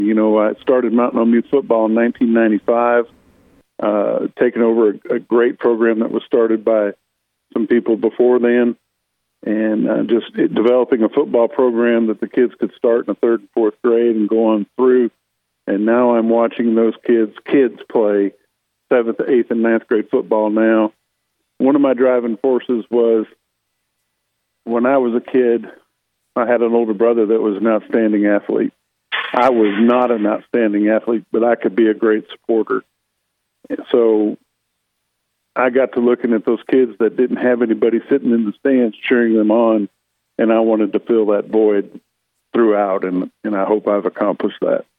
I started Mountain Home Youth Football in 1995, taking over a great program that was started by some people before then, and just developing a football program that the kids could start in the third and fourth grade and go on through. And now I'm watching those kids play seventh, eighth, and ninth grade football now. One of my driving forces was when I was a kid, I had an older brother that was an outstanding athlete. I was not an outstanding athlete, but I could be a great supporter. So I got to looking at those kids that didn't have anybody sitting in the stands cheering them on, and I wanted to fill that void throughout, and I hope I've accomplished that.